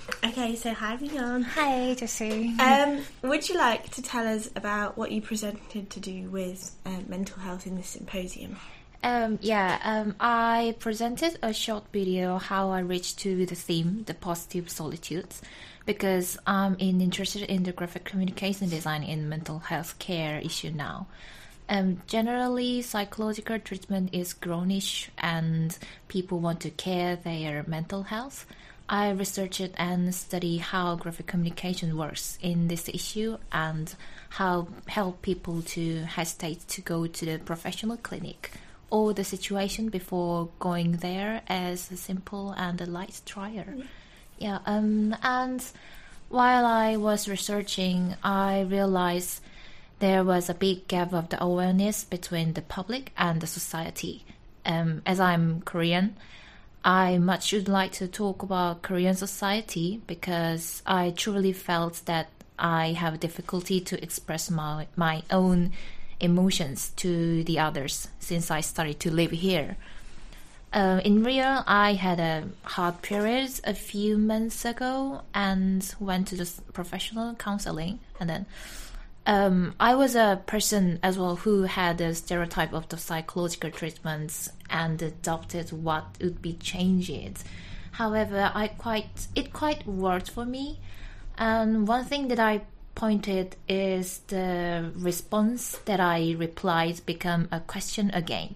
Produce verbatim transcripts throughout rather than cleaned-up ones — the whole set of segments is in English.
Okay, so hi Leon. Hi Jessie. Um, would you like to tell us about what you presented to do with uh, mental health in this symposium? Um, yeah, um, I presented a short video how I reached to the theme, the positive solitudes, because I'm in, interested in the graphic communication design in mental health care issue now. Um, generally, psychological treatment is grownish and people want to care their mental health. I researched and studied how graphic communication works in this issue and how help people to hesitate to go to the professional clinic or the situation before going there as a simple and a light trial. Mm. Yeah, um, and while I was researching, I realized there was a big gap of the awareness between the public and the society. Um, as I'm Korean, I much would like to talk about Korean society because I truly felt that I have difficulty to express my, my own emotions to the others since I started to live here. Uh, in real, I had a hard period a few months ago and went to the professional counseling, and then Um, I was a person as well who had a stereotype of the psychological treatments and adopted what would be changed. However, I quite it quite worked for me. And one thing that I pointed is the response that I replied become a question again.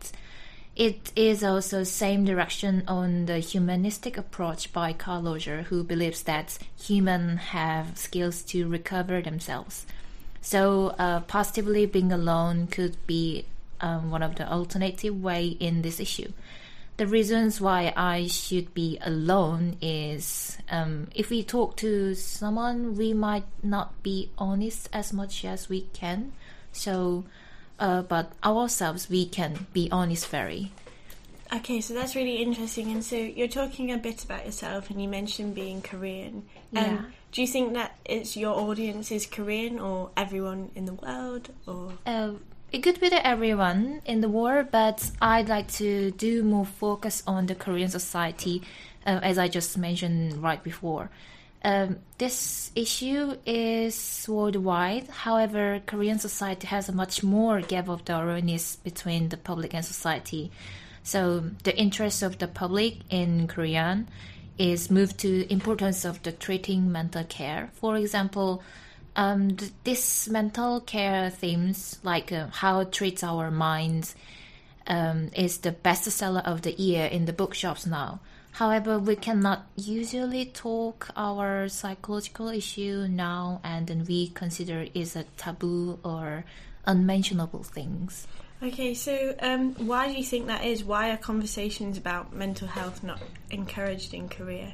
It is also same direction on the humanistic approach by Carl Roger, who believes that humans have skills to recover themselves. So uh, positively being alone could be um, one of the alternative way in this issue. The reasons why I should be alone is um, if we talk to someone, we might not be honest as much as we can. So, uh, but ourselves, we can be honest very. Okay, so that's really interesting. And so you're talking a bit about yourself and you mentioned being Korean. Um, yeah. Do you think that it's your audience is Korean or everyone in the world? Or uh, It could be the everyone in the world, but I'd like to do more focus on the Korean society, uh, as I just mentioned right before. Um, this issue is worldwide. However, Korean society has a much more gap of the awareness between the public and society. So the interest of the public in Korean is moved to importance of the treating mental care. For example, um, th- this mental care themes like uh, how it treats our minds um, is the bestseller of the year in the bookshops now. However, we cannot usually talk our psychological issue now, and then we consider it as a taboo or unmentionable things. Okay, so um, why do you think that is? Why are conversations about mental health not encouraged in Korea?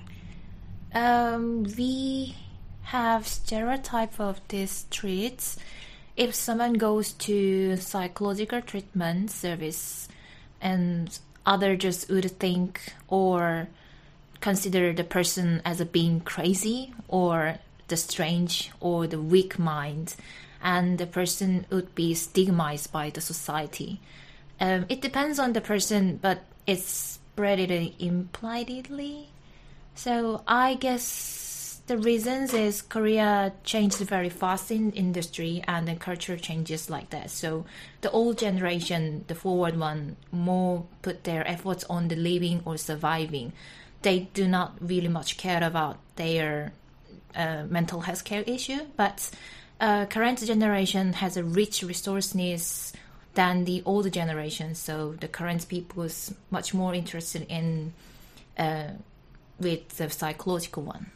Um, we have stereotype of these traits. If someone goes to psychological treatment service and others just would think or consider the person as a being crazy or the strange or the weak mind, and the person would be stigmatized by the society. Um, it depends on the person, but it's spread impliedly. So I guess the reasons is Korea changed very fast in industry and the culture changes like that. So the old generation, the forward one, more put their efforts on the living or surviving. They do not really much care about their uh, mental health care issue, but Uh, current generation has a rich resources than the older generation, so the current people is much more interested in uh, with the psychological one.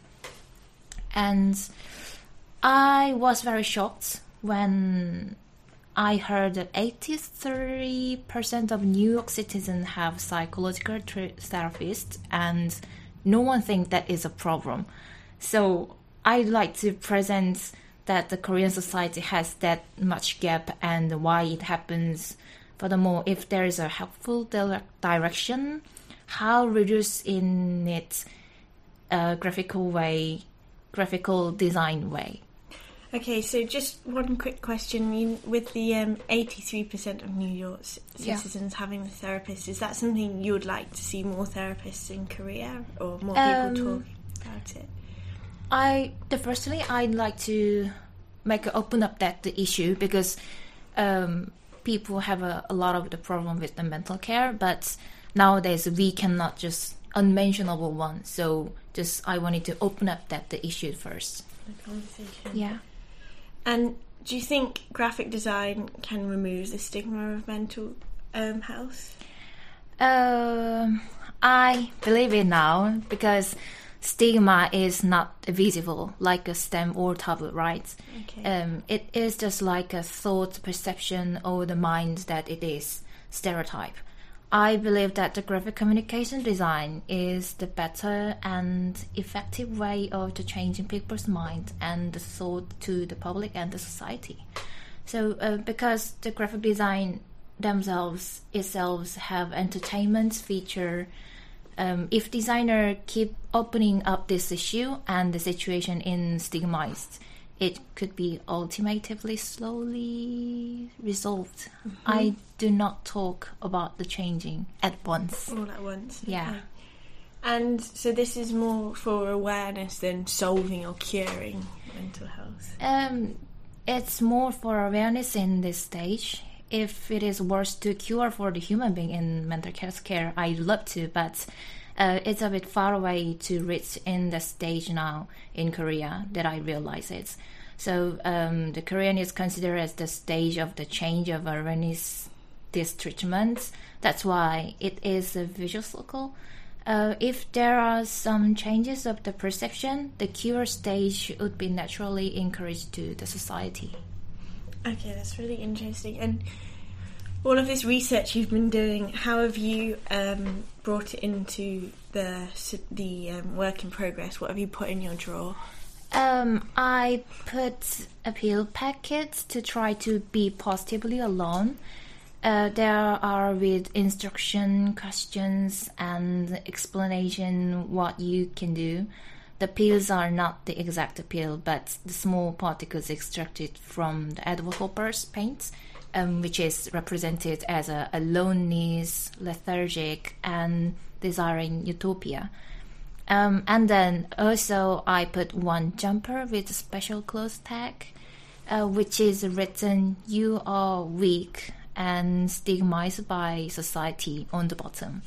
And I was very shocked when I heard that eighty-three percent of New York citizens have psychological tra- therapists, and no one thinks that is a problem. So I'd like to present that the Korean society has that much gap and why it happens. Furthermore, if there is a helpful direction, how reduce in it a graphical way, graphical design way. Okay, so just one quick question. You, with the um, eighty-three percent of New York citizens yeah. having a therapist, is that something you would like to see more therapists in Korea or more people um, talk about it? I the firstly I'd like to make open up that the issue because um, people have a, a lot of the problem with the mental care, but nowadays we cannot just unmentionable one. So just I wanted to open up that the issue first. The conversation. Yeah. And do you think graphic design can remove the stigma of mental um, health? Um, I believe it now because stigma is not visible like a stem or taboo, right? Okay. Um, it is just like a thought, perception, or the mind that it is stereotype. I believe that the graphic communication design is the better and effective way of the changing people's mind and the thought to the public and the society. So, uh, because the graphic design themselves itself have entertainment feature, um, if designer keep opening up this issue and the situation in stigmatized, it could be ultimately slowly resolved. Mm-hmm. I do not talk about the changing at once. All at once. Yeah. Okay. And so this is more for awareness than solving or curing mental health? Um, it's more for awareness in this stage. If it is worse to cure for the human being in mental health care, I'd love to, but uh, it's a bit far away to reach in the stage now in Korea that I realize it. So um, the Korean is considered as the stage of the change of awareness, this treatment. That's why it is a visual cycle. Uh, if there are some changes of the perception, the cure stage would be naturally encouraged to the society. Okay, that's really interesting. And all of this research you've been doing, how have you um, brought it into the the um, work in progress? What have you put in your drawer? Um, I put appeal packets to try to be positively alone. Uh, there are with instruction, questions, and explanation what you can do. The pills are not the exact pill, but the small particles extracted from the Edward Hopper's paint, um, which is represented as a, a loneliness, lethargic, and desiring utopia. Um, and then also I put one jumper with a special clothes tag, uh, which is written, "You are weak and stigmatized by society" on the bottom.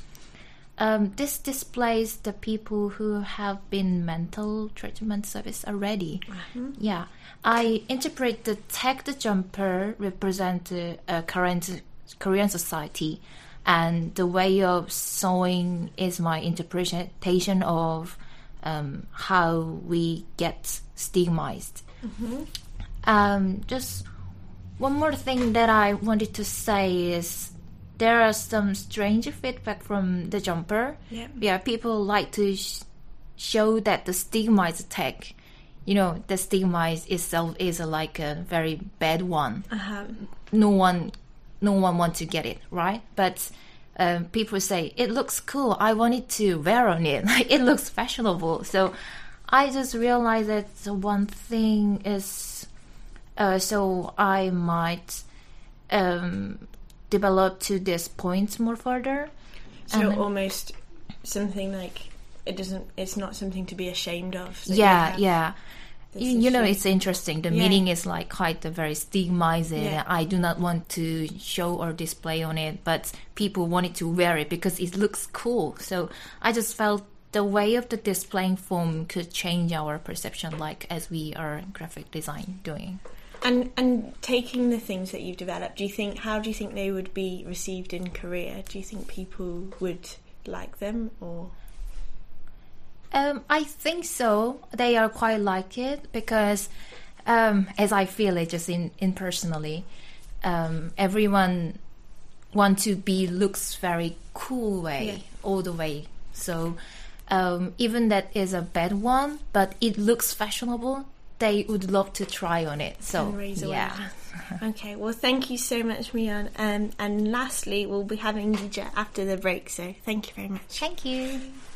Um, this displays the people who have been mental treatment service already. Mm-hmm. Yeah, I interpret the tag the jumper represent the uh, current Korean society, and the way of sewing is my interpretation of um, how we get stigmatized. Mm-hmm. Um, just one more thing that I wanted to say is there are some strange feedback from the jumper. Yeah, yeah people like to sh- show that the stigmatized tag, you know, the stigma itself is a, like a very bad one. Uh-huh. No one, no one wants to get it, right? But um, people say it looks cool. I wanted to wear on it. It looks fashionable. So I just realized that one thing is, uh, so I might um, develop to this point more further. So and almost something like it doesn't. It's not something to be ashamed of. So yeah, yeah. You, you know, issue. it's interesting. The Yeah. meaning is like quite a very stigmatized. Yeah. I do not want to show or display on it, but people wanted to wear it because it looks cool. So I just felt the way of the displaying form could change our perception, like as we are graphic design doing. And and taking the things that you've developed, do you think how do you think they would be received in Korea? Do you think people would like them or? Um, I think so. They are quite like it because, um, as I feel it, just in, in personally, um, everyone want to be looks very cool way Yeah. all the way. So um, even that is a bad one, but it looks fashionable. They would love to try on it. So And raise yeah. awareness. Okay. Well, thank you so much, Mian. Um, and lastly, we'll be having Yija after the break. So thank you very much. Thank you.